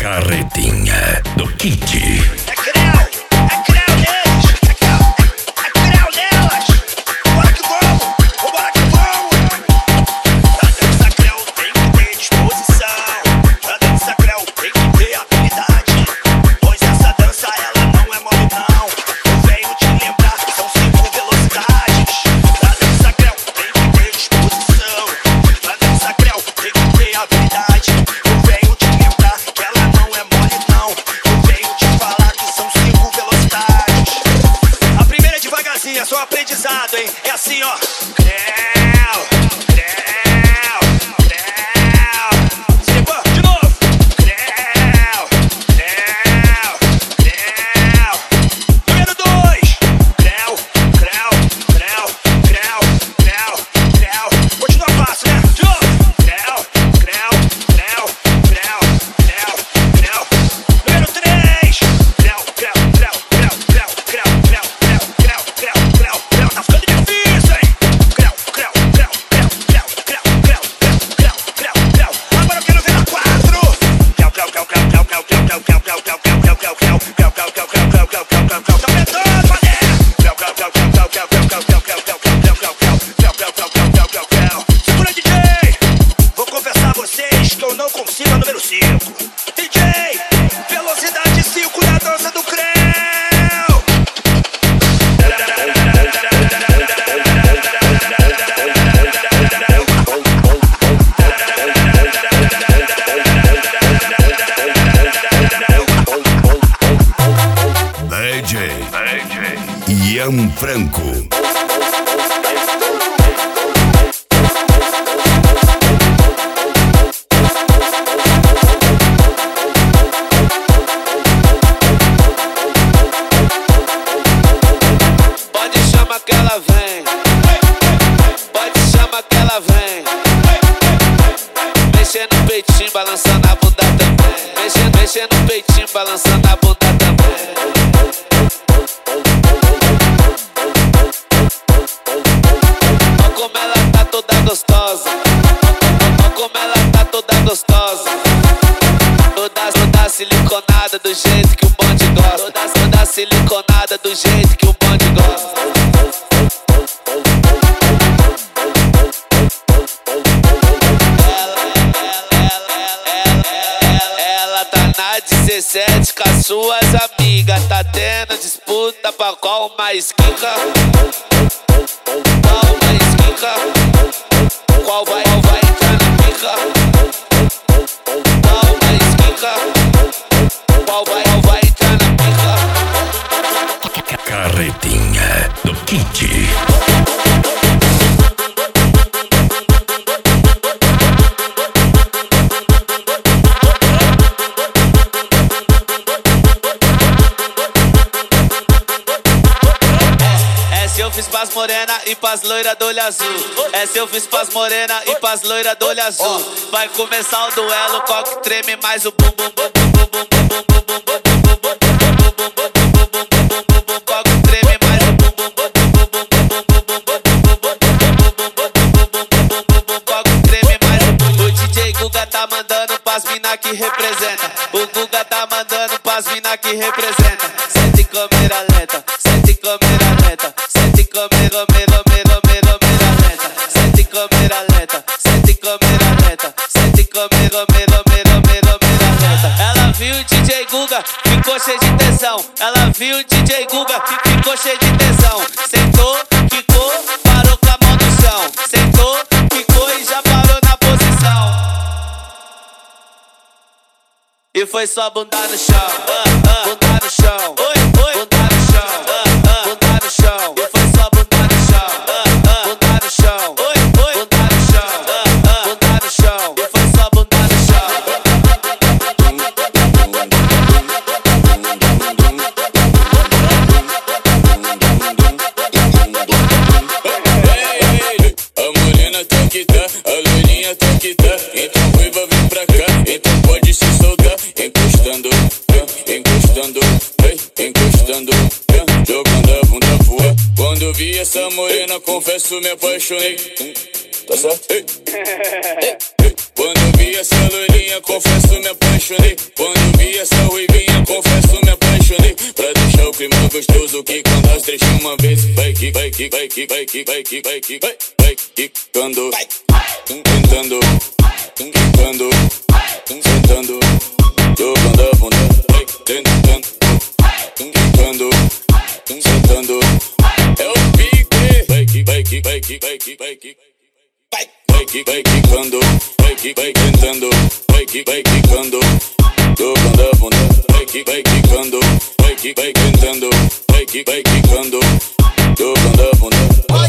Carretinha do Kit. É só aprendizado, hein? É assim, ó. De novo. Número 2. Continua fácil, né? De novo. Número 3. Tá ficando difícil, hein? Agora eu quero ver a 4. Tá apertando, mané. Segura, DJ. Vou confessar a vocês que eu não consigo a número 5. DJ, velocidade 5 na dança do creu. DJ Ian Franco. Pode chamar que ela vem. Pode chamar que ela vem. Mexendo no peitinho, balançando a bunda também. Mexendo no peitinho, balançando a bunda também. Olha como ela tá toda gostosa. Olha como ela tá toda gostosa. Toda siliconada do jeito que o bonde gosta. Toda siliconada do jeito que o bonde gosta. Ela tá na 17 com as suas amigas. Tá tendo disputa pra qual mais quica. Qual mais quica. Qual vai entrar na pica. Qual mais quica. Qual vai entrar na pica. Carretinha do Kit. Essa eu fiz pras morena e pras loira do olho azul. Essa eu fiz pras morena e pras loira do olho azul. Vai começar o duelo, qual que treme mais o bum bum bum bum bum bum bum bum bum bum bum bum bum bum bum bum. Qual que treme mais o bum bum bum bum bum bum bum bum bum bum. Qual que treme mais o bum. O DJ Guga tá mandando pras mina que representa. O Guga tá mandando pras mina que representa. Sente câmera lenta, sente câmera lenta. Sente câmera lenta. Sente câmera lenta, sente câmera lenta. Sente câmera lenta. Ela viu o DJ Guga, ficou cheio de tesão. Ela viu o DJ Guga, ficou cheio de tesão. Sentou, quicou, parou com a mão no chão. Sentou, quicou e já parou na posição. E foi só bunda no chão, bunda no chão, bunda no chão, bunda no chão. E foi só bunda no chão, bunda no chão, bunda no chão, bunda no chão. E foi só bunda no chão. A morena tá que tá, a loirinha tá que tá. Então ruiva vem pra cá, então pode se soltar. Encostando, encostando, encostando, jogando a bunda pro ar. Quando vi essa morena, confesso me apaixonei. Tá certo? Quando vi essa loirinha, confesso me apaixonei. Quando vi gostoso que quando as três de uma vez. Vai que, vai que, vai que, vai que, vai que, vai que, vai quicando, tentando, quicando, sentando, jogando a bunda, vai tentando, quicando, sentando. É o pique. Vai que, vai que, vai que, vai que, vai que. Vai quicando, vai tentando, vai quicando, jogando a bunda, vai quicando, vai tentando, vai quicando, jogando a bunda.